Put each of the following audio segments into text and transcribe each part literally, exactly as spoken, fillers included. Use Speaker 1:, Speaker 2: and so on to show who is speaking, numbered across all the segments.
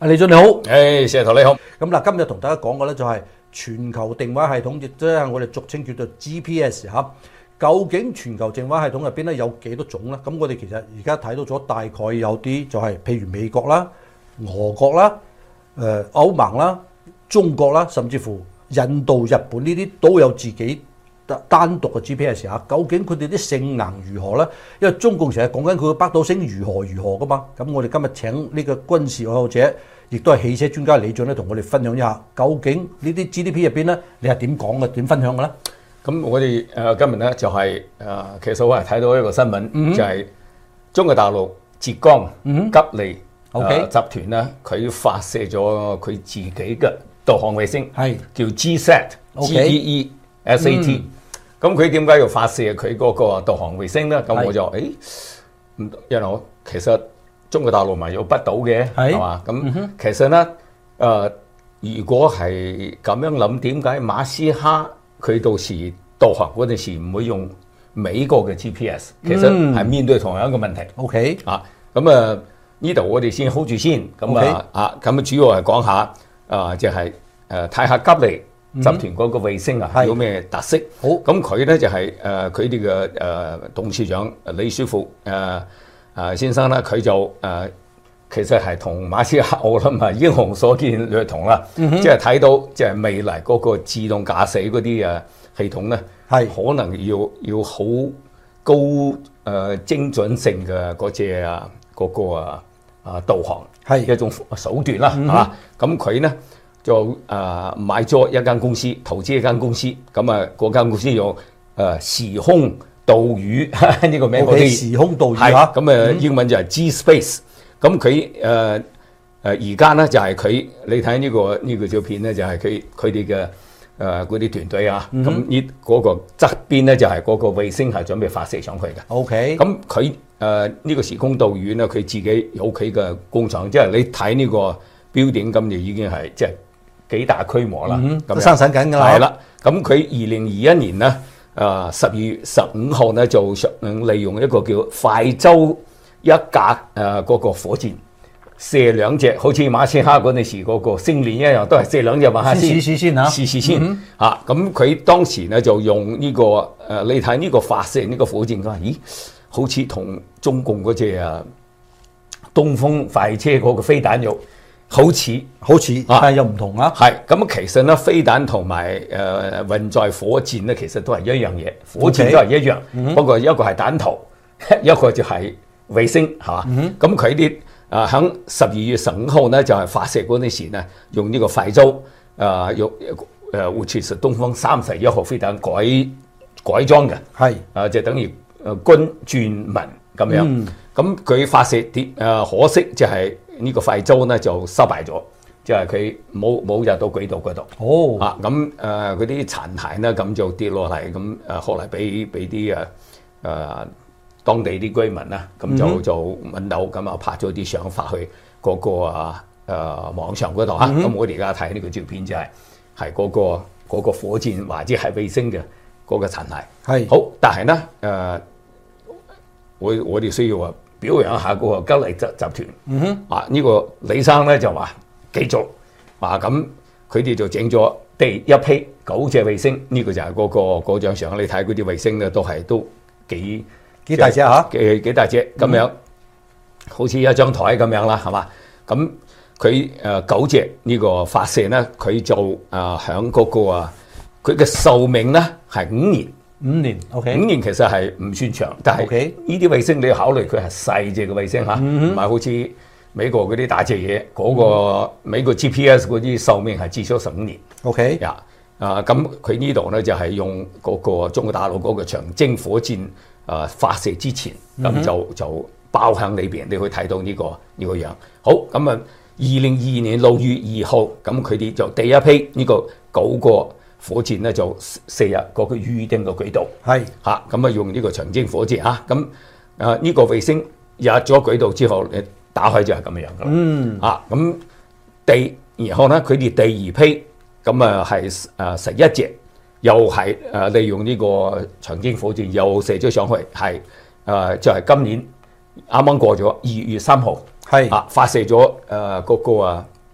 Speaker 1: 阿李俊你好，
Speaker 2: 誒，石頭你好。
Speaker 1: 咁嗱，今日同大家講嘅咧就係全球定位系統，亦即係我哋俗稱叫做 G P S 嚇。究竟全球定位系統入邊咧有幾多種咧？咁我哋其實而家睇到咗大概有啲就係譬如美國啦、俄國啦、誒歐盟啦、中國啦，甚至乎印度、日本呢啲都有自己單獨嘅 G P S 嚇。究竟佢哋啲性能如何咧？因為中共成日講緊佢嘅北斗星如何如何噶嘛。咁我哋今日請呢個軍事愛好者，亦都係汽車專家李俊咧，同我哋分享一下，究竟呢啲 G D P 入邊咧，你係點講嘅？點分享嘅咧？
Speaker 2: 咁我哋誒、呃、今日咧就係、是、誒、呃，其實我係睇到一個新聞，嗯、就係中國大陸浙江、嗯、吉利、呃 okay. 集團咧，佢發射咗佢自己嘅導航衛星，係叫 G SAT，G E E S A T。咁佢點解要發射佢嗰個導航衛星咧？咁我就誒，唔，因為我其實中國大陸咪有北島嘅，係嘛？咁、嗯、其實咧誒、呃，如果係咁樣諗，點解馬斯克佢到時導航嗰陣時唔會用美國嘅 G P S？ 其實係面對同樣一個問題。O、okay. K 啊，咁啊呢度我哋先 hold 住先。咁、okay. 啊啊，咁啊主要係講下啊，就係誒睇下吉利集團嗰個衛星啊、嗯、有咩特色。好，咁佢咧就係誒佢哋嘅誒董事長李書福誒誒先生咧，佢就誒、呃、其實係同馬斯克我諗係英雄所見略同啦。即係睇到即係未來嗰個自動駕駛嗰啲誒系統咧，係可能要要好高誒、呃、精準性嘅嗰隻啊嗰、嗰個啊啊導航係一種手段啦，係嘛？咁佢咧就誒、呃、買咗一間公司，投資一間公司，咁啊嗰間公司有誒、呃、時空導語呢個名，我哋時空導語嚇，咁誒英文就係 G Space。咁佢誒誒而家咧就係佢，你睇呢個呢個照片咧就係佢佢哋嘅誒嗰啲團隊啊。咁呢嗰個側邊咧就係嗰個衛星係準備發射上去嘅。OK。咁佢誒呢個時空導語咧，佢自己有佢嘅工廠，即係你睇呢個標點咁就已經係即係幾大規模啦。咁、嗯、生產緊㗎啦。係啦。咁佢二零二一年咧，誒十二月十五號咧就想利用一個叫快舟一架誒嗰個火箭射兩隻，好似馬斯克嗰陣時嗰個星鏈一樣，都係射兩隻馬克先試試先嚇，試試先嚇。咁佢當時咧就用呢、這個誒、呃，你睇呢個發射呢個火箭，佢話咦，好似同中共嗰隻啊東風快車嗰個飛彈有好似好似，但係又唔同啊。係咁，其實咧飛彈同埋誒運載火箭咧，其實都係一樣嘢，火箭都係一樣，嗯、不過一個係彈頭，一個就係、是。衛星係嘛？咁佢啲啊喺十二月十五號咧就係、是、發射嗰陣時咧，用呢個快舟啊用誒，which is東風三十一號飛彈改改裝嘅，係啊就等於誒軍轉民咁樣。咁、嗯、佢發射啲誒可惜就係呢個快舟咧就失敗咗，即係佢冇冇入到軌道嗰度。哦啊咁誒嗰啲殘骸咧咁就跌落嚟，咁誒後嚟俾俾啲誒誒。當地啲居民啦，咁就就揾到，咁啊拍咗啲相發去嗰個啊誒網上嗰度嚇。咁我哋而家睇呢個照片就係係嗰個嗰個火箭或者係衛星嘅嗰個殘骸。係好，但係咧誒，我我哋需要啊表揚一下嗰個吉利集集團。嗯哼，啊呢個李生咧就話繼續啊咁，佢哋就整咗第一批九隻衛星。呢個就係嗰個嗰張相，你睇嗰啲衛星咧都係都幾。幾大隻嚇？幾幾大隻咁樣，好似一張台咁樣啦，係嘛？咁佢誒九隻呢個發射咧，佢就誒響嗰個啊，佢嘅壽命咧係五年。五年 ，OK。五年其實係唔算長，但係呢啲衛星你要考慮佢係細隻嘅衛星嚇，唔係好似美國嗰啲大隻嘢。嗰個美國 G P S 嗰啲壽命係至少十五年。OK。呀，啊咁佢呢度咧就係用嗰個中國大陸嗰個長征火箭。誒、呃、發射之前，咁就就包喺裏邊，你可以睇到呢、這個呢、這個樣。好，咁啊，二零二二年六月二號，咁佢哋就第一批呢個九個火箭咧就射入嗰個預定嘅軌道。係嚇，咁啊用呢個長征火箭嚇，咁啊呢個衛星入咗軌道之後，你打開就係咁樣噶啦。嗯，啊咁第然後咧，佢哋第二批咁啊係誒十一隻。又係誒利用呢個長征火箭又射咗上去，係誒、呃、就係、是、今年啱啱過咗二月三號，係啊發射咗誒嗰個啊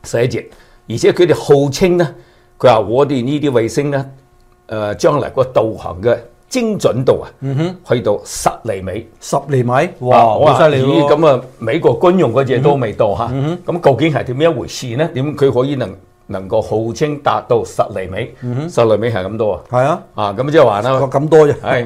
Speaker 2: 十一隻，而且佢哋號稱咧，佢話我哋呢啲衛星咧，誒、呃、將來個導航嘅精準度啊，嗯、哼去到十厘米，
Speaker 1: 十厘米，哇，好犀利喎！
Speaker 2: 咁啊，美國軍用嗰隻都未到嚇，咁、嗯嗯、究竟係點樣一回事呢？點佢可以能能夠號稱達到十厘米？嗯、十厘米係咁多啊？係啊，啊咁即係話啦，
Speaker 1: 咁多啫，
Speaker 2: 係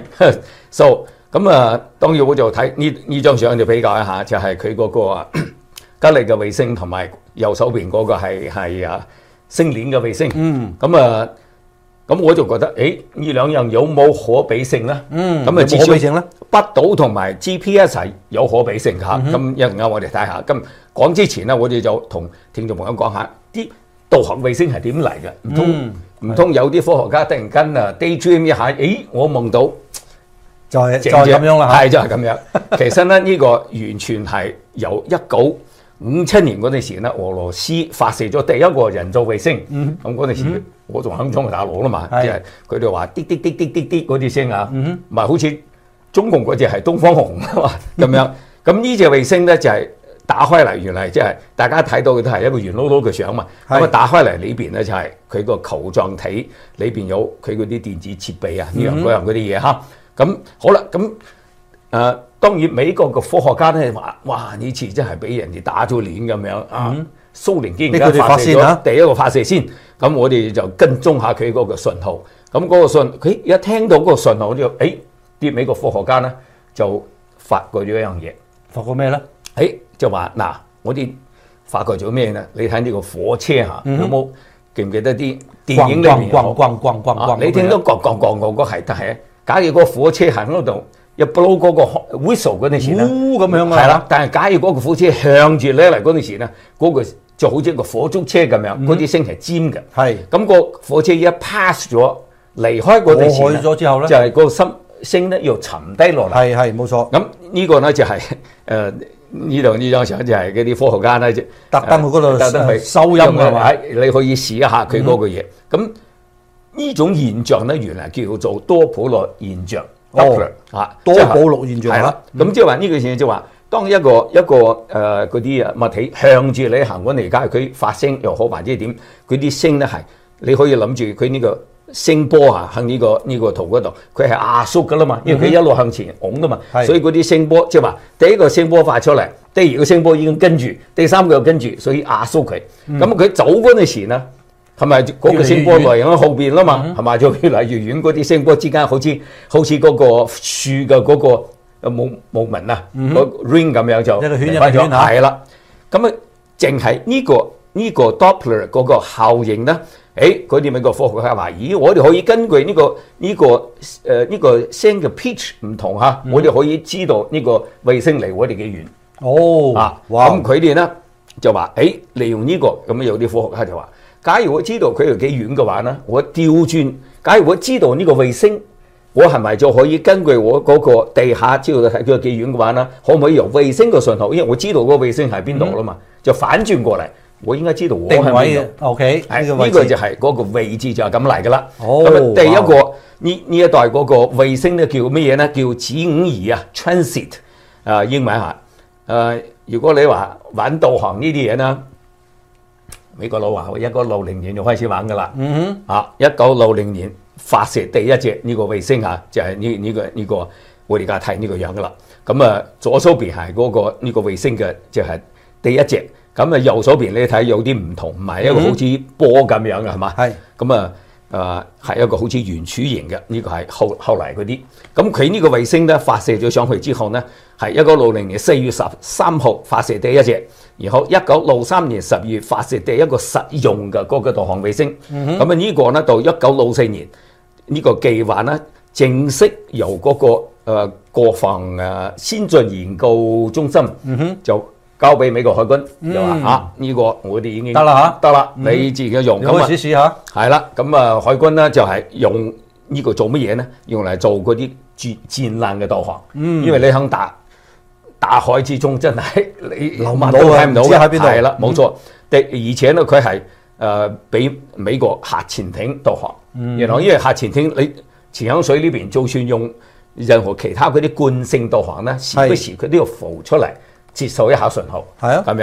Speaker 2: ，so 咁啊，當然我就睇呢呢張相就比較一下，就係佢嗰個啊吉利嘅衛星同埋右手邊嗰個係係啊星鏈嘅衛星，嗯，咁啊。咁我就覺得，誒呢兩樣有冇可比性咧？嗯，咁啊，至少北島同埋 G P S 係有可比性嚇。咁一陣間我哋睇下。咁講之前咧，我哋就同聽眾朋友講下啲導航衛星係點嚟嘅？唔通唔通有啲科學家突然間啊 daydream 一下，誒我夢到
Speaker 1: 就係就係咁樣啦嚇。
Speaker 2: 係就係咁樣。其實咧呢個完全係由一九五七年嗰陣時咧，俄羅斯發射咗第一個人造衛星。咁嗰陣時我仲喺中國大陸啦嘛，即係佢哋話滴滴滴滴滴滴嗰啲聲啊，唔係好似中共嗰隻係東方紅啊嘛咁樣。咁呢隻衛星咧就係打開嚟，原來即係大家睇到嘅都係一個圓碌碌嘅相嘛。咁啊打開嚟裏邊咧就係佢個球狀體裏邊有佢嗰啲電子設備啊，呢樣嗰樣嗰啲嘢嚇。咁好啦，咁誒。當然美國嘅科學家咧話：哇！呢次真係俾人哋打咗臉咁樣啊！蘇聯竟然而家發射咗第一個發射先，咁我哋就跟蹤下佢嗰個信號。咁嗰個信，佢一聽到嗰個信號就，誒啲美國科學家咧就發覺咗一樣嘢。
Speaker 1: 發覺咩咧？
Speaker 2: 誒就話嗱，我哋發覺咗咩咧？你睇呢個火車嚇，有冇記唔記得啲電影裏邊？
Speaker 1: 咣咣咣咣咣，
Speaker 2: 你聽到咣咣咣咣嗰係，但係假如個火車行嗰度。一 blow 嗰個 whistle 嗰陣時咧，
Speaker 1: 咁樣啊，
Speaker 2: 係啦。但係假如嗰個火車向住你嚟嗰陣時咧，嗰、嗰個就好似一個火燭車咁樣，嗰啲聲係尖嘅。係咁個火車一 pass 咗離開嗰陣時咧，咗之後咧，就係個聲聲咧要沉低落嚟。係係冇錯。咁呢個咧就係誒呢度呢張相就係嗰啲科學家咧，特登去嗰度特登去收音嘅嘛。你可以試一下佢嗰個嘢。咁呢、嗯、種現象咧，原來叫做多普勒現象。Doppler 啊，多普勒現象係啦，咁即係話呢個現象即係話，當一個一個誒嗰啲啊物體向住你行緊嚟，假如佢發聲又好，或者點，佢啲聲咧係你可以諗住佢呢個聲波啊，向呢個呢個圖嗰度，佢係壓縮噶啦嘛，因為佢一路向前拱噶嘛，所以嗰啲聲波即係話第一個聲波發出嚟，第二個聲波已經跟住，第三個又跟住，所以壓縮佢。咁佢走嗰陣時咧。係咪嗰個聲波嚟喺後邊啦嘛？係咪就越嚟越遠？嗰啲聲波之間好似好似嗰個樹嘅嗰個木木紋啊，個 ring 咁樣就一個圈一個圈係啦。咁啊，淨係呢個呢個 Doppler 嗰個效應咧，誒嗰啲美國科學家話：咦，我哋可以根據呢個呢個誒呢個聲嘅 pitch 唔同嚇，我哋可以知道呢個衛星離我哋幾遠。哦，啊，咁佢哋咧就話：誒，利用呢個咁有啲科學家就話。假如我知道佢有幾遠嘅話咧，我調轉。假如我知道呢個衛星，我係咪就可以根據我嗰個地下知道係佢幾遠嘅話咧，可唔可以由衛星嘅信號？因為我知道嗰個衛星喺邊度啦嘛，嗯、就反轉過嚟，我應該知道我喺邊度。O K， 呢個就係嗰個位置就係咁嚟噶啦。哦，咁啊，第一個呢呢一代嗰個衛星咧叫乜嘢咧？叫子午二啊 ，Transit 啊，英文嚇。誒、啊，如果你話玩導航呢啲嘢咧。美國佬話：我一九六零年就開始玩噶啦，嗯哼，啊，一九六零年發射第一隻呢個衛星啊，就係呢呢個呢、這個我哋而家睇呢個樣噶啦。咁啊，左手邊係嗰個呢個衛星嘅，就係第一隻。咁啊，右手邊你睇有啲唔同，唔係一個好似波咁樣嘅係嘛？係。咁啊，誒係一個好似圓柱形嘅，呢、這個係後後嚟嗰啲。咁佢呢個衛星咧發射咗上去之後咧，係一九六零年四月十三號發射第一隻。然後一九六三年十月發射第一個實用嘅嗰個導航衛星，咁啊、嗯、呢個咧到一九六四年呢、這個計劃咧正式由嗰、那個誒、呃、國防誒先進研究中心、嗯、哼就交俾美國海軍，嗯、就話啊呢、這個我哋已經得啦嚇，得啦，你自己用，咁啊試試下，係啦，咁啊海軍咧就係、是、用呢個做乜嘢咧？用嚟做嗰啲戰戰艦嘅導航，嗯、因為你肯打。大海之中真係你都睇唔到嘅，係啦，冇錯。的而且咧，佢係誒俾美國核潛艇導航。嗯、然後因為核潛艇你潛響水呢邊，就算用任何其他嗰啲慣性導航咧，時不時佢都要浮出嚟接受一下信號。係啊，咁樣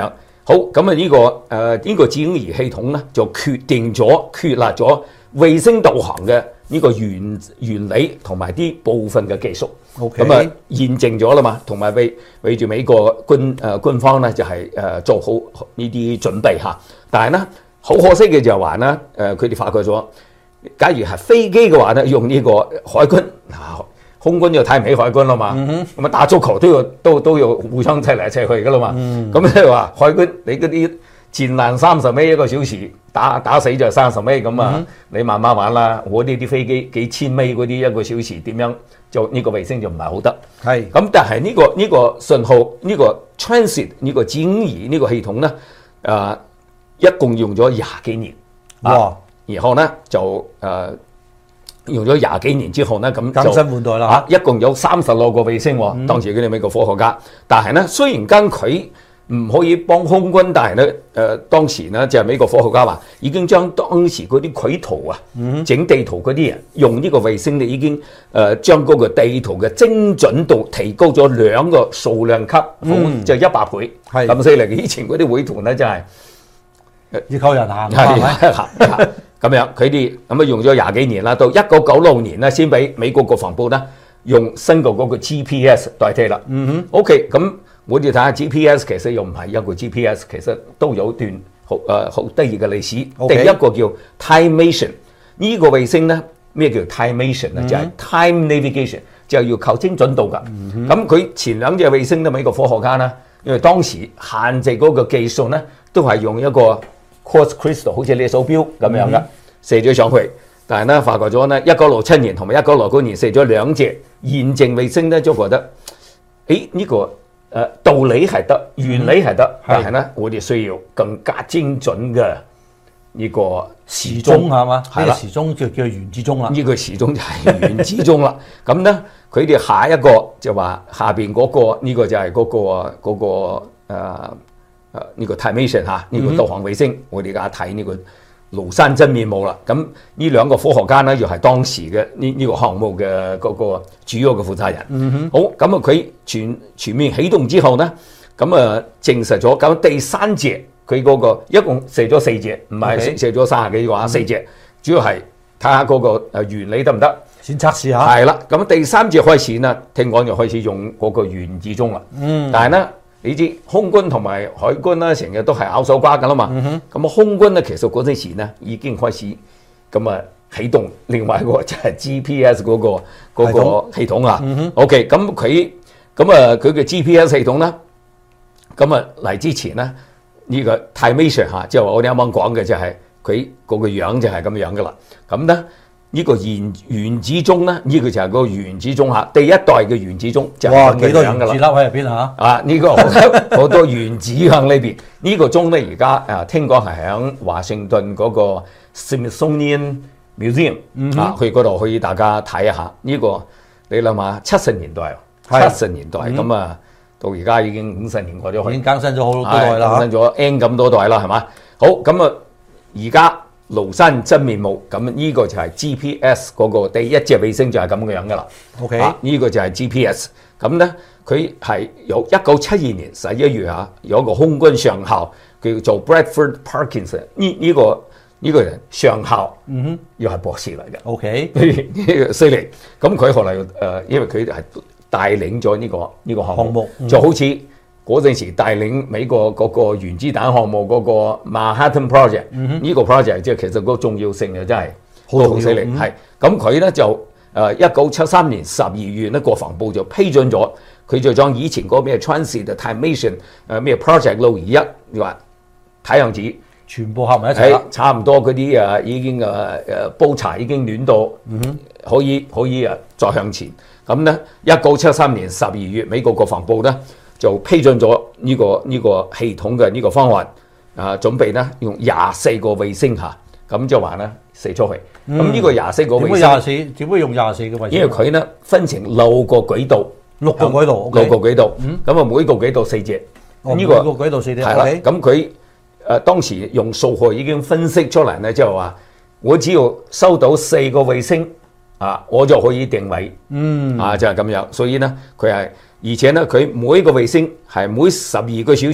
Speaker 2: 好，咁啊呢個誒呢、呃這個智能儀系統咧就決定咗確立咗衛星導航嘅呢個原原理同埋啲部分嘅技術。
Speaker 1: OK，
Speaker 2: 咁啊驗證咗啦嘛，同埋為為住美國軍誒、呃、軍方咧就係、是、誒、呃、做好呢啲準備嚇。但係咧好可惜嘅就係話咧誒佢哋發覺咗，假如係飛機嘅話咧，用呢個海軍啊。空軍又睇唔起海軍啦嘛，咁啊、嗯、打足球都要都都要互相砌嚟砌去噶啦嘛，咁即係話海軍你嗰啲戰艦三十米一個小時打打死就三十米咁啊，嗯、你慢慢玩啦。我呢啲飛機幾千米嗰啲一個小時點樣就呢、這個衛星就唔係好得。係咁，但係呢、這個呢、這個信號呢、這個 transit 呢個智能儀呢個系統咧，誒、呃、一共用咗廿幾年，哇、啊！然後咧就誒。呃用咗廿幾年之後咧，咁就
Speaker 1: 更新換代啦、啊、
Speaker 2: 一共有三十六個衛星喎。嗯、當時佢哋美國科學家，但係咧雖然間佢唔可以幫空軍，但係咧誒當時咧就係、是、美國科學家話已經將當時嗰啲繪圖啊、嗯、整地圖嗰啲人用呢個衛星咧已經誒、呃、將嗰個地圖嘅精準度提高咗兩個數量級，嗯、就一百倍，係咁犀利。以前嗰啲繪圖咧真係
Speaker 1: 要靠人行，
Speaker 2: 係咪？咁樣佢哋咁啊用咗廿幾年啦，到一九九六年咧先俾美國國防部咧用新嘅嗰個 G P S 代替啦。嗯哼 OK， 咁我哋睇下 G P S 其實又唔係一個 G P S， 其實都有段好誒好得意嘅歷史。Okay. 第一個叫 Timation， 呢個衛星咧咩叫 Timation 咧？就係 Time Navigation， 就要靠精準度噶。咁佢、嗯、前兩隻衛星咧美國科學家咧，因為當時限制嗰個技術咧都係用一個Quartz crystal 好似你手錶咁樣嘅射咗上去，但係咧發覺咗咧一九六七年同埋一九六九年射咗兩隻驗證衛星咧，就覺得誒呢、這個誒、呃、道理係得，原理係得，嗯、但係咧是我哋需要更加精準嘅呢個時鐘
Speaker 1: 係嘛？係啦，時鐘就叫原子鐘啦。
Speaker 2: 呢個時鐘就係原子鐘啦。咁咧佢哋下一個就話下邊嗰、那個呢、這個就係嗰、那個嗰、那個誒。呃誒呢、uh, 個 Timation 嚇，呢個導航衛星，嗯、我哋而家睇呢個廬山真面目啦。咁呢兩個科學家咧，又係當時嘅呢呢個項目嘅嗰個主要嘅負責人。嗯、哼好，咁啊佢全全面啟動之後咧，咁啊證實咗。咁第三隻佢嗰個一共射咗四隻，唔係射射咗三十幾個話，四隻、嗯、主要係睇下嗰個誒原理得唔得，
Speaker 1: 先測試下。係啦，咁第三隻開始呢，聽講就開始用嗰個原子鐘啦。嗯，但係咧。你知空軍同埋海軍咧，成日都係拗手瓜噶啦嘛。咁啊、嗯哼，空軍咧，其實嗰陣時咧已經開始咁啊啟動另外一個就係 G P S 嗰、嗰個嗰個系統啊。嗯、OK，咁佢咁啊佢嘅 G P S 系統咧，咁啊嚟之前咧呢、呢個 Timation 嚇，即係話我哋啱啱講嘅就係佢嗰個樣就係咁樣噶啦。咁咧。呢個原原子鐘咧，呢、這個就係個原子鐘嚇，第一代嘅原子鐘就係咁樣噶啦。哇！幾多原子粒喺入邊嚇？啊，呢、這個好多好多原子喺呢邊。呢個鐘咧，而家誒聽講係喺華盛頓嗰個 Smithsonian Museum、嗯、哼啊，去嗰度可以大家睇一下。呢、這個你諗下，七十年代，七十年代咁啊，嗯、到而家已經五十年過咗去，已經更新咗好多代啦，
Speaker 2: 更新咗 N 咁多代啦，係嘛？好咁啊，而家。廬山真面目，咁呢個就係 G P S 嗰個第一隻衛星就係咁嘅樣噶啦。OK，呢、啊這個就係 G P S。咁咧，佢係由一九七二年十一月嚇，有一個空軍上校叫做 Bradford Parkinson。呢、這、呢個呢、這個人上校，嗯哼，又係博士嚟嘅。OK，呢個犀利。咁佢後來誒，因為佢係帶領咗呢、這個呢、這個項目，項目嗯、就好似。嗰陣時帶領美國嗰個原子彈項目嗰個 Manhattan Project，呢、嗯、哼個 project 即係其實嗰個重要性啊真係好犀利。係咁佢咧就誒一九七三年十二月咧國防部就批准咗，佢就將以前嗰咩 Transit Timation 誒咩 project 六二一，你話睇樣子全部合埋一齊啦，差唔多嗰啲誒已經誒誒煲茶已經暖到，嗯、哼可以可以誒再向前。咁咧一九七三年十二月美國國防部咧。就批准咗呢、這個呢、這個系統嘅呢個方案，啊準備咧用廿四個衛星嚇，咁就話咧射出去。咁呢、嗯、個廿四個衛星點解廿四？點解用廿四個衛星？因為佢咧分成六個軌道，六個軌道，六個軌道。咁啊、嗯、每個軌道四隻。呢、哦這個
Speaker 1: 每個軌道四隻。係
Speaker 2: 啦。咁佢誒當時用數學已經分析出嚟咧，即係話我只要收到四個衛星啊，我就可以定位。嗯。啊就係、是、咁樣，所以咧佢係。而且咧，佢每一個衛星係每十二個小時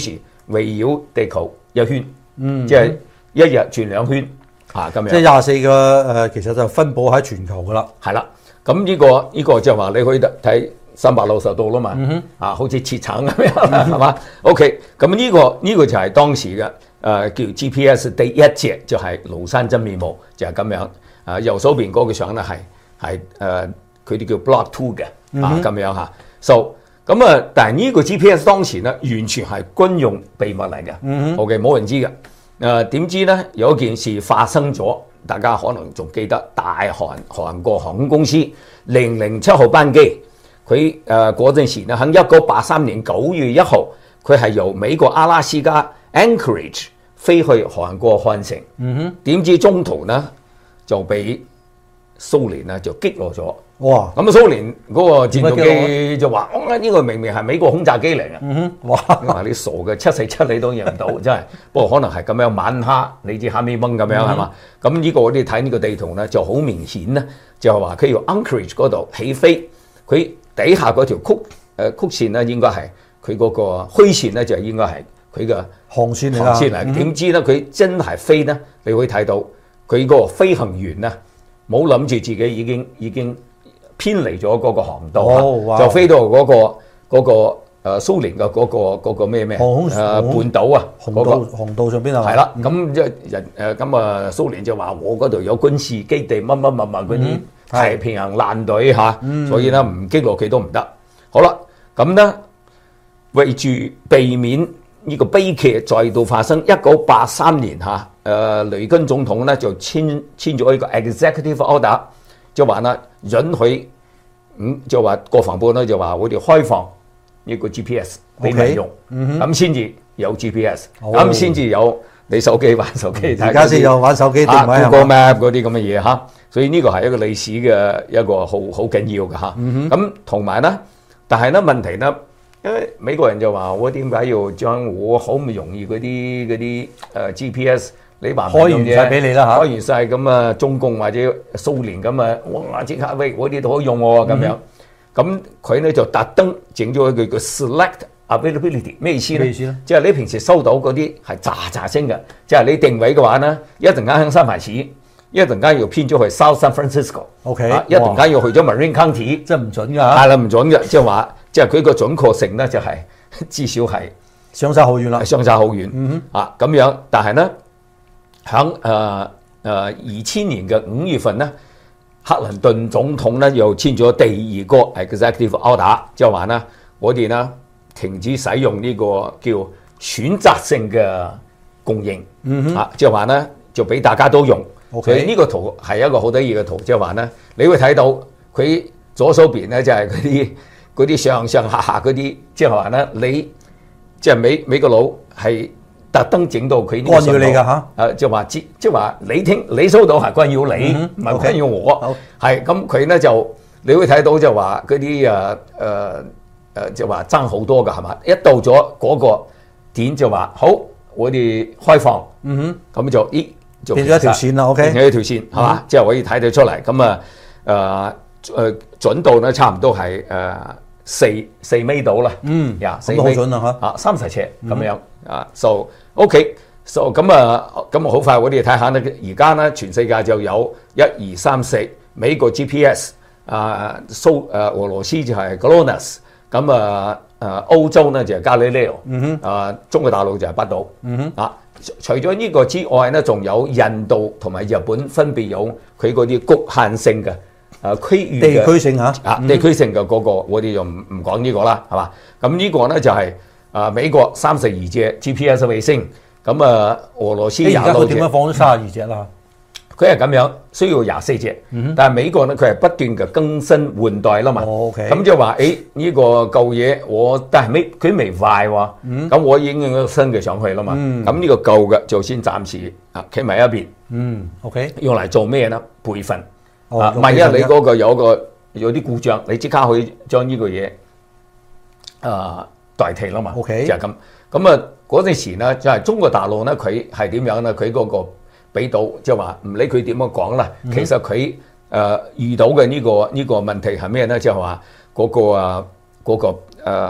Speaker 2: 圍繞地球一圈，嗯，即係一日轉兩圈啊咁樣。
Speaker 1: 即係廿四個誒，其實就分佈喺全球噶啦。
Speaker 2: 係啦，咁呢、這個呢、這個就係話你可以睇三百六十度啦嘛，嗯、啊，好似切橙咁樣，係嘛、嗯、？OK，咁呢、這個呢、這個就係當時嘅誒、呃、叫 G P S 第一隻就係廬山真面目，就係、是、咁樣。啊，右手邊嗰個相咧係係誒佢哋叫 Block Two 嘅啊咁樣嚇。So 咁啊，但係呢個 G P S 當時咧完全係軍用秘密嚟嘅、嗯、，OK 冇人知嘅。誒、呃、點知咧有一件事發生咗，大家可能仲記得大韓韓國航空公司零零七號班機，佢誒嗰陣時咧喺一九八三年九月一號，佢係由美國阿拉斯加 Anchorage 飛去韓國漢城，嗯哼，點知中途咧就俾蘇聯咧就擊落咗。哇！咁啊，蘇聯嗰個戰鬥機就話：哦，呢個明明係美國轟炸機嚟嘅。嗯哼，哇！話你傻嘅，七四七你都贏唔到，真係。不過可能係咁樣晚黑，你知哈密崩咁樣係嘛？咁呢、嗯、個我哋睇呢個地圖咧，就好明顯咧，就係話佢要 Anchorage 嗰度起飛，佢底下嗰條曲誒、呃、曲線咧應該係佢嗰個虛線咧就應該係佢嘅
Speaker 1: 航線嚟。
Speaker 2: 航線嚟，點、嗯、知咧佢真係飛咧，你會睇到佢個飛行員咧冇諗住自己已經已經。偏離咗嗰個航道、哦、就飛到嗰、嗰個嗰、嗰個誒蘇聯嘅嗰個嗰個咩咩誒半島啊，
Speaker 1: 航道、嗰個、航道上邊啊，
Speaker 2: 係啦，咁即係人誒咁啊蘇聯就話我嗰度有軍事基地乜乜乜乜嗰啲太平洋艦隊嚇，嗯、所以咧唔擊落佢都唔得。好啦，咁咧為住避免呢個悲劇再度發生，一九八三年嚇誒、呃、雷根總統咧就簽簽咗一個 executive order。就話啦，允許嗯就話國防部咧就話我哋開放呢個 G P S 俾民用，咁先至有 G P S，咁先至有你手機玩手機。
Speaker 1: 而家先有玩手機定位係嘛
Speaker 2: Google Map 嗰啲咁嘅嘢嚇，所以呢個係一個歷史嘅一個好好緊要嘅嚇。咁同埋咧，但係咧問題咧，因為美國人就話我點解要將我好唔容易嗰啲嗰啲誒 G P S？你話
Speaker 1: 開完晒俾你啦嚇，
Speaker 2: 開完晒咁啊，中共或者蘇聯咁啊，哇！即刻喂，我哋都可以用喎咁樣。咁佢咧就特登整咗一句叫 select availability， 咩意思咧？咩意思咧？即係你平時收到嗰啲係喳喳聲嘅，即係你定位嘅話咧，一陣間喺三藩市，一陣間要偏咗去 South San Francisco，OK，、okay, 一陣間要去咗 Marin County，
Speaker 1: 真係唔準㗎嚇。
Speaker 2: 係啦，唔準嘅，即係話，即係佢個準確性咧就係、是、至少係
Speaker 1: 相差好遠啦，
Speaker 2: 相差好遠。嗯哼，啊咁樣，但係咧。喺誒誒二千年嘅五月份咧，克林頓總統咧又簽咗第二個 executive order，就話咧我哋咧停止使用呢個叫選擇性嘅供應，嗯哼，啊，即係話咧就俾大家都用。Okay. 所以呢個圖係一個好得意嘅圖，即係話咧你會睇到佢左手邊咧就係嗰啲嗰啲上上下下嗰啲，即係話咧你即係美美國佬係。特登整到佢呢個信號，干擾你㗎嚇，誒就話即即係話你聽你收到係干擾你，唔係干擾我，係咁佢咧就你會睇到就話嗰啲誒誒誒就話爭好多㗎係嘛？一到咗嗰個點就話好，我哋開放，嗯哼，咁就咦就
Speaker 1: 變咗一條線啦 ，OK，
Speaker 2: 變咗一條線係嘛？即係可以睇得出嚟，咁啊誒誒準度咧差唔多係誒四四米度啦，嗯，呀四米好準啊嚇，啊三十尺咁樣啊，so OK，so 咁啊，咁啊好快我哋睇下咧，而家咧全世界就有一二三四，美國 G P S 啊，蘇誒俄羅斯就係 GLONASS， 咁啊誒歐洲咧就係 Galileo，嗯哼，啊中國大陸就係北斗，嗯哼，啊除咗呢個之外咧，仲有印度同埋日本分別有佢嗰啲局限性嘅誒區域
Speaker 1: 地區性嚇，
Speaker 2: 啊地區性嘅嗰個，我哋就唔唔講呢個啦，係嘛？咁呢個咧就係。啊！美國三十二隻 G P S 衛星，咁啊，俄羅斯廿六隻。
Speaker 1: 點解放咗三十二隻啦？
Speaker 2: 佢係咁樣，需要廿四隻。嗯、但係美國咧，佢係不斷嘅更新換代啦嘛。咁、哦 okay、就話誒呢個舊嘢，我但係未佢未壞喎。咁、嗯、我已經用新嘅上去啦嘛。咁呢、嗯、個舊嘅就先暫時啊企埋一邊。嗯，OK。用嚟做咩咧？備份。哦、啊，萬一你嗰個有個有啲故障，你即刻可以將呢個嘢啊。代替啦嘛，okay. 就係咁。咁啊嗰陣時咧，就係、是、中國大陸咧，佢係點樣咧？佢嗰個俾到，即係話唔理佢點樣講啦。Mm hmm. 其實佢誒、呃、遇到嘅呢、這個呢、這個問題係咩咧？即係話嗰個啊嗰、那個誒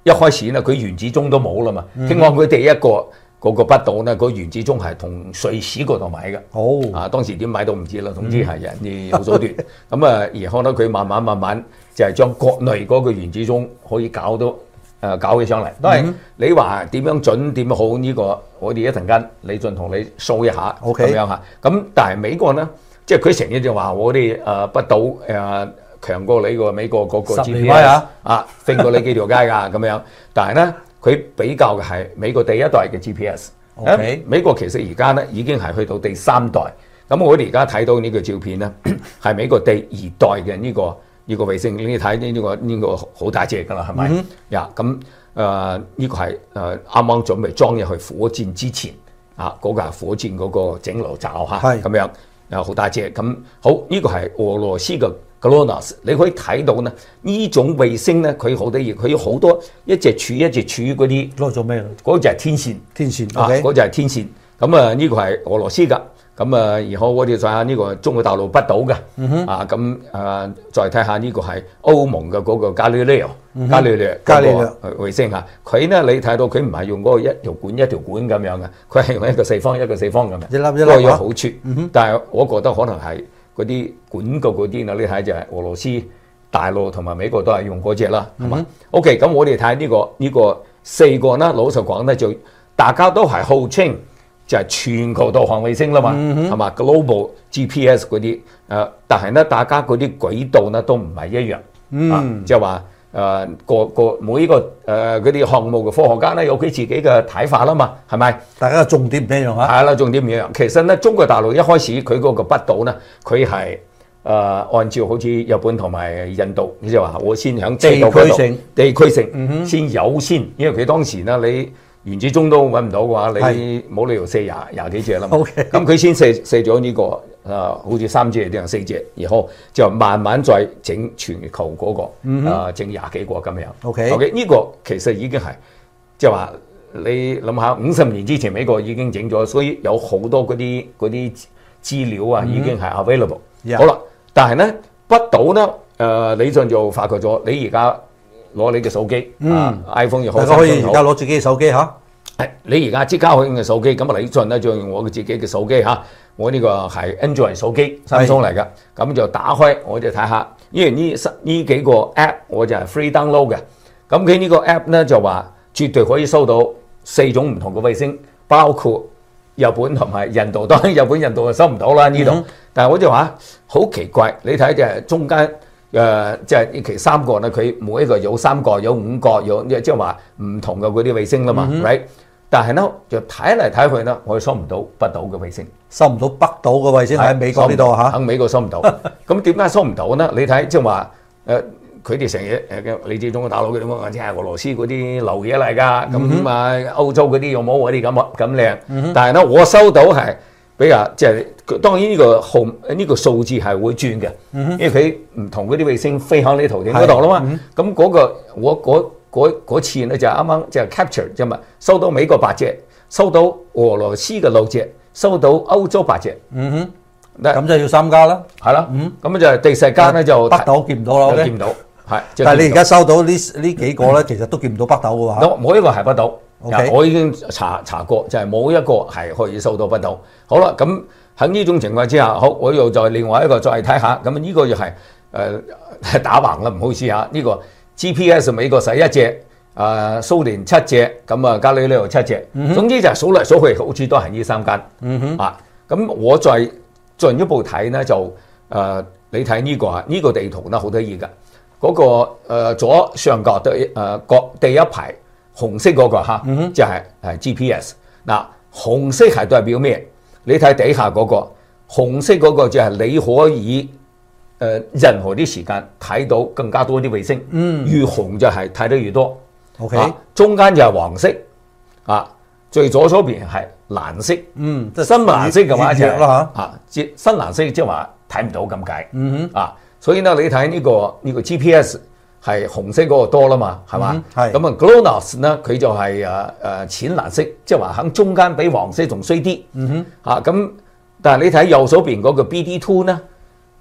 Speaker 2: 一開始咧佢原子鐘都冇啦嘛，聽講佢第一個。嗰個北島咧，個原子鐘係同瑞士嗰度買嘅。
Speaker 1: 哦，
Speaker 2: 啊，當時點買都唔知啦。總之係人哋有手段。咁啊，然後咧佢慢慢慢慢就係將國內嗰個原子鐘可以搞到誒、呃、搞起上嚟。都係、嗯、你話點樣準點樣好呢、這個，我哋一陣間李俊同你 show 一下。
Speaker 1: OK，
Speaker 2: 咁樣嚇。咁但係美國咧，即係佢成日就話我哋誒北島誒、呃、強過你個美國嗰個 G P S 啊，啊飛過你幾條街㗎咁樣。但係咧。佢比較嘅係美國第一代嘅 G P S，okay. 美國其實而家咧已經係去到第三代。咁我哋而家睇到呢個照片咧，係美國第二代嘅呢、這個呢、這個衛星。你睇呢、這個呢、這個好大隻㗎啦，係咪？呀、mm，咁誒呢個係誒啱啱準備裝入去火箭之前啊，嗰、那個係火箭嗰個整爐罩嚇，咁樣又好大隻。咁好呢、這個係俄羅斯嘅。GLONASS 你可以睇到咧，呢種衛星咧，佢好得意，佢有好多一隻柱一隻柱嗰啲
Speaker 1: 攞嚟做咩咧？
Speaker 2: 嗰隻係天線，
Speaker 1: 天線
Speaker 2: 啊，嗰隻係天線。咁啊，呢個係俄羅斯㗎。咁啊，然後我哋再下呢個中國大陸北島嘅、嗯，啊咁啊，再睇下呢個係歐盟嘅嗰個伽利略，伽利略伽利略衛星嚇。佢咧你睇到佢唔係用嗰個一條管一條管咁樣嘅，佢係用一個四方一個四方咁樣，
Speaker 1: 一粒一粒
Speaker 2: 都有好處。嗯、但係我覺得可能係。嗰啲管個嗰啲呢，你睇就係俄羅斯大陸同埋美國都係用嗰隻啦，係嘛、嗯、？OK，咁我哋睇呢個呢、呢個四個呢，老實講咧就大家都係號稱就係全球導航衛星啦嘛，係、嗯、嘛 ？Global G P S 嗰啲誒，但係咧大家嗰啲軌道呢都唔係一樣，嗯，啊、即係話誒個個每一個誒嗰啲項目嘅科學家咧有佢自己嘅睇法啦嘛，係咪？
Speaker 1: 大家嘅重點唔一樣嚇。
Speaker 2: 係啦，重點唔一樣。其實咧，中國大陸一開始佢嗰個北島咧，佢係誒按照好似日本同埋印度，你就話我先響地區性、地區性、嗯、先有先，因為佢當時咧你原子鐘都揾唔到嘅話，你冇理由射廿廿幾隻啦嘛。咁、okay. 佢先射射咗呢、這個。啊，好似三隻定係四隻，然後就慢慢再整全球嗰、那個，嗯、啊整廿幾個咁樣。OK，OK，、okay. 呢個其實已經係即係話你諗下，五十年之前美國已經整咗，所以有好多嗰啲嗰啲資料啊，已經係 available、嗯。好啦，但係咧北島咧，誒、呃、李俊就發覺咗，你而家攞你嘅手機、嗯啊、，iPhone 又好，大家可以而家攞自己嘅手機嚇。係你而家即刻可以用嘅手機，咁啊李俊咧就用我嘅自己嘅手機嚇。我呢個係 Android 手機，三星嚟㗎，咁就打開我就睇下，因為呢呢幾個 app 我就係 free download 嘅，咁佢呢個 app 咧就話絕對可以收到四種唔同嘅衛星，包括日本同埋印度，當然日本印度就收唔到啦呢度、嗯，但係我就話好奇怪，你睇就係中間誒即係呢期三個咧，佢每一個有三個有五個有即係話唔同嘅嗰啲衛星啦嘛、嗯、，right？但係咧，就睇嚟睇去咧，我哋收唔到北島嘅衛星，收唔到北島嘅衛星喺美國呢度嚇，喺美國收唔到。咁點解收唔到咧？你睇即係話誒，佢哋成日誒，你知中國大陸嘅點講，即係俄羅斯嗰啲流嘢嚟㗎。咁啊，歐洲嗰啲又冇我哋咁咁靚。但係咧，我收到係比較即係當然呢個號呢個數字係會轉嘅，因為佢唔同嗰啲衛星飛向你圖形嗰度啦嘛。咁嗰個我嗰。嗰次咧就啱啱就 capture 啫嘛，收到美國八隻，收到俄羅斯嘅六隻，收到歐洲八隻。嗯哼，咁就要三家啦，係啦。嗯，咁就第四間咧就北島見唔到啦，見唔到。係，但係你而家收到呢呢幾個咧、嗯，其實都見唔到北島嘅喎。冇一個係北島。Okay. 我已經查查過，就係、是、冇一個係可以收到北島。好啦，咁喺呢種情況之下，好，我又再另外一個再睇下。咁呢個又係誒打橫啦，唔好意思嚇，呢、這個。G P S 美國使一隻，啊蘇聯七隻，咁啊伽利略七隻、嗯，總之就係數嚟數去，好似都係呢三間。嗯哼，啊，咁我再進一步睇咧，就誒、呃、你睇呢、這個啊，呢、這個地圖咧好得意㗎，嗰、那個誒、呃、左上角對誒角第一排紅色嗰、那個嚇，嗯、就係、是、係 G P S。嗱，紅色係代表咩？你睇底下嗰、那個紅色嗰個就係你可以。誒、呃、任何啲時間睇到更加多啲衛星，嗯，越紅就係睇得越多。OK，、啊、中間就係黃色，啊，最左手邊係藍色，嗯，即係深藍色嘅話就係、是、啊，即深藍色即係話睇唔到咁解，嗯哼，啊，所以咧你睇呢、這個呢、這個 G P S 係紅色嗰個多啦嘛，係嘛？係、嗯。咁啊 GLONASS 咧佢就係誒誒淺藍色，即係話喺中間比黃色仲衰啲，嗯哼，啊咁，但係你睇右手邊嗰個 B D two 咧。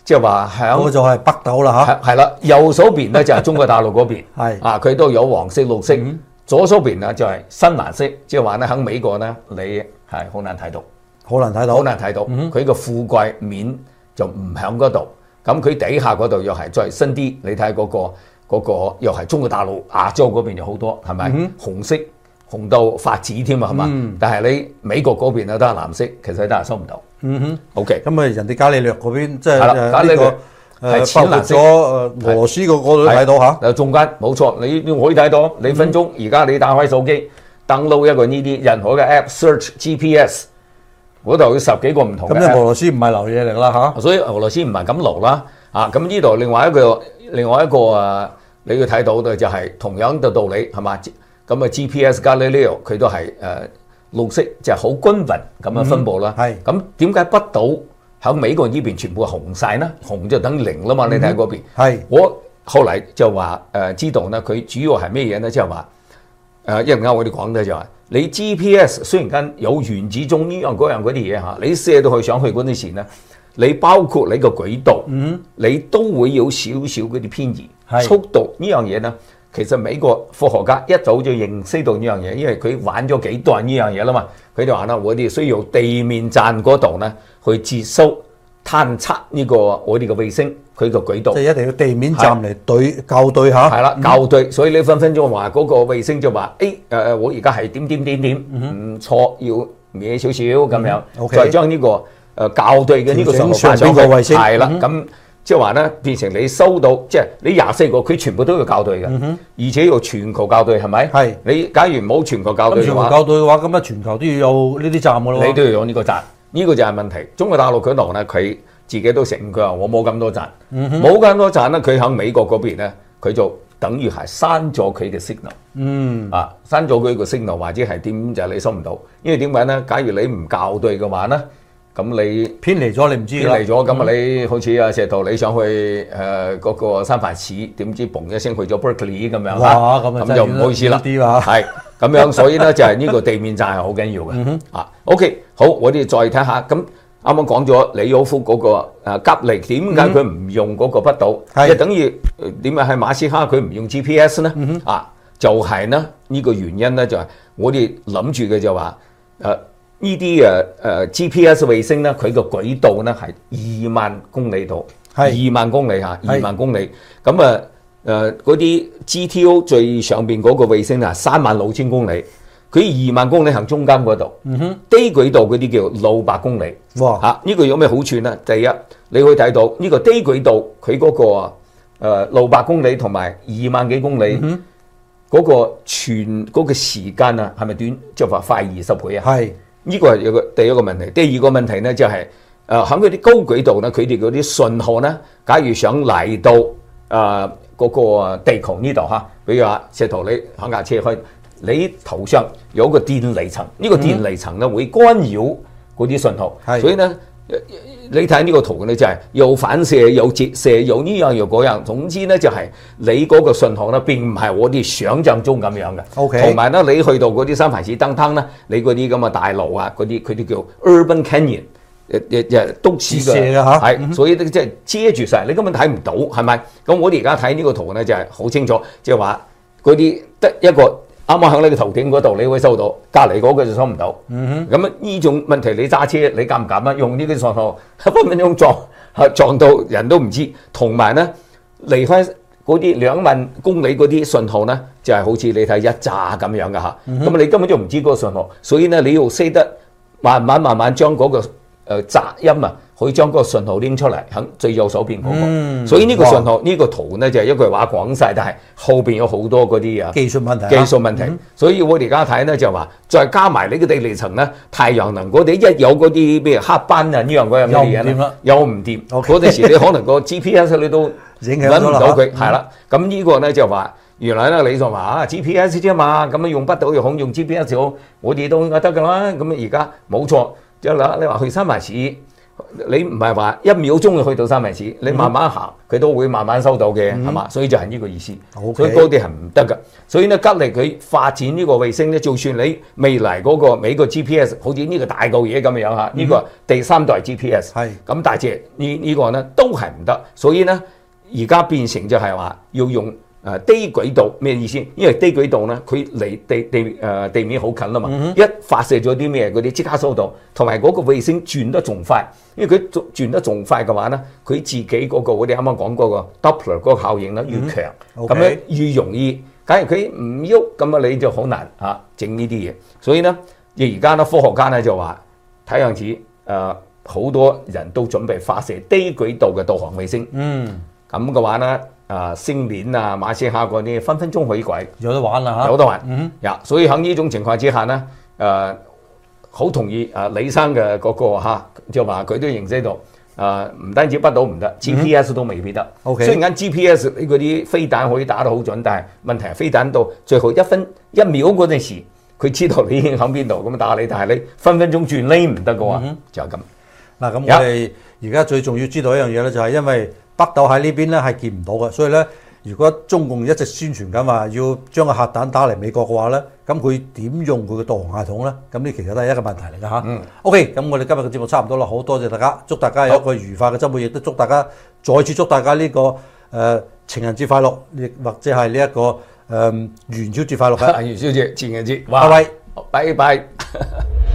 Speaker 2: 即係話響
Speaker 1: 我就係北斗啦
Speaker 2: 係係啦，右手邊咧就係中國大陸嗰邊，
Speaker 1: 係
Speaker 2: 啊佢都有黃色、綠色，
Speaker 1: 嗯
Speaker 2: 左手邊咧就係深藍色，即係話咧喺美國咧你係好難睇到，
Speaker 1: 好難睇到，
Speaker 2: 好難睇到，佢個富貴面就唔喺嗰度，咁佢底下嗰度又係再深啲，你睇嗰個嗰個又係中國大陸亞洲嗰邊就好多，係咪？
Speaker 1: 嗯
Speaker 2: 紅色紅到發紫添啊，係嘛？
Speaker 1: 嗯
Speaker 2: 但係你美國嗰邊咧都係藍色，其實都係收唔到。
Speaker 1: 嗯哼
Speaker 2: OK，
Speaker 1: 咁啊，人哋伽利略嗰邊即係
Speaker 2: 係啦
Speaker 1: 誒
Speaker 2: 伽利略
Speaker 1: 呢個
Speaker 2: 係
Speaker 1: 誒包括
Speaker 2: 淺藍色
Speaker 1: 咗誒俄羅斯個個都睇到嚇。
Speaker 2: 誒中間冇錯，你你可以睇到，你分鐘而家你打開手機 download 一個呢啲任何嘅 app search G P S 嗰度有十幾個唔同嘅
Speaker 1: 咁你
Speaker 2: app。
Speaker 1: 俄羅斯唔係流嘢嚟啦嚇。
Speaker 2: 所以俄羅斯唔係咁流啦，啊咁呢度另外一個另外一個誒，你要睇到嘅就係同樣嘅道理係嘛？咁啊 G P S Galileo 佢都係誒綠色，就係好均勻咁樣分佈啦。
Speaker 1: 係
Speaker 2: 咁點解北島喺美國呢邊全部紅晒呢？紅就等於零啦嘛，你睇嗰邊。
Speaker 1: 係
Speaker 2: 我後嚟就話誒知道呢，佢主要係咩嘢呢？即係話誒一陣間我哋講嘅就係你 G P S 雖然間有原子鐘呢樣嗰樣嗰啲嘢嚇，你射到去上去嗰陣時呢，你包括你個軌道，
Speaker 1: 嗯
Speaker 2: 你都會有少少嗰啲偏移
Speaker 1: 係
Speaker 2: 速度呢樣嘢呢。其實美國科學家一早就認識到呢樣嘢，因為佢玩咗幾代呢樣嘢啦嘛。佢就話啦，我哋需要地面站嗰度呢去接收探測呢個我哋嘅衛星佢個軌道。
Speaker 1: 即係一定要地面站嚟對校對嚇。
Speaker 2: 係啦，校對，所以你分分鐘話嗰個衛星就話，誒誒，我而家係點點點點，唔錯，要歪少少咁樣，
Speaker 1: OK
Speaker 2: 再將呢個誒校對嘅呢個信號
Speaker 1: 調整
Speaker 2: 發上去，
Speaker 1: 上邊個衛星
Speaker 2: 係啦，
Speaker 1: 嗯
Speaker 2: 咁即係話咧，變成你收到，即係你廿四個，佢全部都要校對嘅，而且要全球校對，係咪？
Speaker 1: 係
Speaker 2: 你假如冇全球校
Speaker 1: 咁全球
Speaker 2: 對嘅話，
Speaker 1: 校對嘅話，咁啊全球都要有呢啲站噶咯喎。
Speaker 2: 你都要有呢個站，呢個就係問題。中國大陸嗰度咧，佢自己都承認佢話我冇咁多站，冇咁多站咧，佢喺美國嗰邊咧，佢就等於係刪咗佢嘅 signal。
Speaker 1: 嗯
Speaker 2: 啊，刪咗佢個 signal 或者係點就係你收唔到，因為點解咧？假如你唔校對嘅話咧，咁你
Speaker 1: 偏離咗你唔知㗎啦
Speaker 2: 偏離咗，咁啊你好似阿石頭你想去誒嗰個三藩市，點知嘣一聲去咗 Berkeley 咁樣
Speaker 1: 哇
Speaker 2: 嚇
Speaker 1: 咁啊
Speaker 2: 咁就唔好意思啦，
Speaker 1: 真係遠啲啊
Speaker 2: 係咁樣，所以咧就係呢個地面站係好緊要嘅。啊，OK，好，我哋再睇下，咁啱啱講咗李奧夫嗰個誒吉利，點解佢唔用嗰個北島？
Speaker 1: 係
Speaker 2: 即係等於呃點解喺馬斯克佢唔用 G P S 咧？啊，就係呢呢個原因咧，就係我哋諗住嘅就話誒。呢啲誒誒 G P S 衛星咧，佢個軌道咧係二萬公里度，
Speaker 1: 係
Speaker 2: 二萬公里嚇，
Speaker 1: 係
Speaker 2: 二萬公里。咁啊誒嗰啲 G T O 最上邊嗰個衛星啊，三萬六千公里，佢二萬公里行中間嗰度。
Speaker 1: 嗯哼，
Speaker 2: 低軌道嗰啲叫六百公里。
Speaker 1: 哇
Speaker 2: 嚇，呢個有咩好處咧？第一，你可以睇到呢個低軌道佢嗰個誒六百公里同埋二萬幾公里嗰個全嗰個時間啊，係咪短？即係話快二十倍啊？
Speaker 1: 係
Speaker 2: 呢個係有個第一個問題，第二個問題咧就係誒喺佢啲高軌道咧，佢哋嗰啲信號咧，假如想嚟到誒嗰、嗰個地球呢度嚇，比如話石頭你響架車去，你頭上有個電離層，呢、呢個電離層咧會干擾嗰啲信號，
Speaker 1: 係
Speaker 2: 所以咧你睇呢個圖咧就係有反射、有折射、有呢樣有嗰樣，總之咧就係你嗰個信號咧並唔係我哋想象中咁樣嘅。
Speaker 1: OK
Speaker 2: 同埋咧你去到嗰啲三藩市燈燈咧，你嗰啲咁嘅大樓啊，嗰啲佢哋叫 urban canyon，誒誒誒都似
Speaker 1: 折射嘅嚇
Speaker 2: 係，所以咧即係遮住晒，你根本睇唔到，係咪？咁我哋而家睇呢個圖咧就係好清楚，即係話嗰啲得一個。啱啱喺你個頭頂嗰度，你會收到，隔離嗰個就收唔到。嗯哼，咁啊呢種問題你揸車，你敢唔敢啊？用呢啲信號，分分鐘撞，撞到人都唔知。同埋咧，離開嗰啲兩萬公里嗰啲信號咧，就係、是、好似你睇一紮咁樣嘅嚇。咁啊、嗯，你根本就唔知嗰個信號，所以咧你要識得慢慢慢慢將嗰、那個誒、呃、雜音啊。可以將嗰個信號拎出嚟，喺最右手邊嗰、那個。
Speaker 1: 嗯、
Speaker 2: 所以呢個信號呢、這個圖咧就係、是、一句話講晒，但係後邊有好多嗰啲啊
Speaker 1: 技術問題、啊。
Speaker 2: 技術問題。嗯、所以我哋而家睇咧就話，再加埋呢個地離層咧，太陽能嗰啲一有嗰啲咩黑斑啊呢樣嗰樣嘅嘢咧，又唔掂。嗰陣時你可能個 G P S 你都揾唔到佢，係啦。咁呢個咧就話，原來咧你就話啊 G P S 啫嘛，咁啊用北島又好，用 G P S 好，我哋都應該得㗎啦。咁啊而家冇錯，即係啦，你話去三藩市。 你唔係話一秒鐘就去到三藩市，你慢慢行佢都會慢慢收到嘅，係嘛？所以就係呢個意思。
Speaker 1: OK
Speaker 2: 所以嗰啲係唔得㗎。所以咧，吉利佢發展呢個衛星咧，就算你未來嗰個美國 G P S 好似呢個大嚿嘢咁樣嚇，呢個第三代 G P S
Speaker 1: 係
Speaker 2: 咁大隻呢呢個咧都係唔得。所以咧，而家變成就係話要用。誒低軌道咩意思？因為低軌道咧，佢離地地誒、呃、地面好近啦嘛，嗯、一發射咗啲咩嗰啲即刻收到，同埋嗰個衛星轉得仲快，因為佢轉得仲快嘅話咧，佢自己嗰、嗰個我哋啱啱講嗰個 Doppler 嗰個效應咧越強，咁、嗯、樣越容易。假如佢唔喐，咁啊你就好難嚇整呢啲嘢。所以咧，而家咧科學家咧就話睇樣子誒好多人都準備發射低軌道嘅導航衛星。嗯，咁嘅話咧。啊，星鏈啊，馬斯克嗰啲分分鐘可以軌，
Speaker 1: 有得玩啦嚇，
Speaker 2: 有得玩。嗯，呀，所以喺呢種情況之下咧，誒、呃，好同意啊李生嘅嗰、那個嚇，就話佢都認識到，誒、呃，唔單止北島唔得 ，G P S 都未必得。OK，雖然間 G P S 呢嗰啲飛彈可以打得好準，但係問題係飛彈到最後一分一秒嗰陣時，佢知道你已經喺邊度咁打你，但係你分分鐘轉呢唔得嘅話，嗯、就係咁。嗱，咁我哋而家最重要知道一樣嘢咧，就係因為。北斗喺呢邊咧係見唔到嘅，所以咧，如果中共一直宣傳緊話要將個核彈打嚟美國嘅話咧，咁佢點用佢嘅導航系統咧？咁呢其實都係一個問題嚟㗎嚇。嗯。OK，咁我哋今日嘅節目差唔多啦，好多謝大家，祝大家有一個愉快嘅週末，亦都祝大家再次祝大家呢、這個誒、呃、情人節快樂，亦或者係呢一個誒、呃、元宵節快樂嘅。元宵節、情人節，拜拜，拜拜。